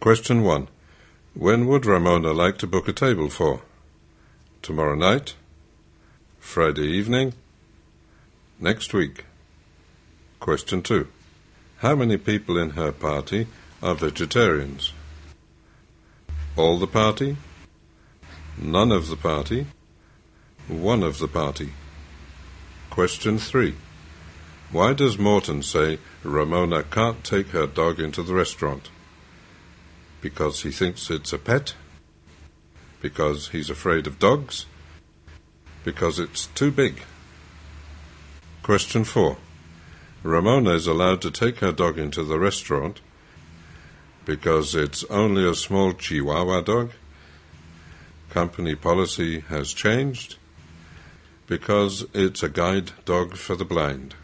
Question 1. When would Ramona like to book a table for? Tomorrow night? Friday evening? Next week? Question 2. How many people in her party are vegetarians? All the party? None of the party? One of the party? Question 3. Why does Morton say Ramona can't take her dog into the restaurant? Because he thinks it's a pet? Because he's afraid of dogs? Because it's too big? Question 4. Ramona is allowed to take her dog into the restaurant because it's only a small Chihuahua dog, company policy has changed, because it's a guide dog for the blind.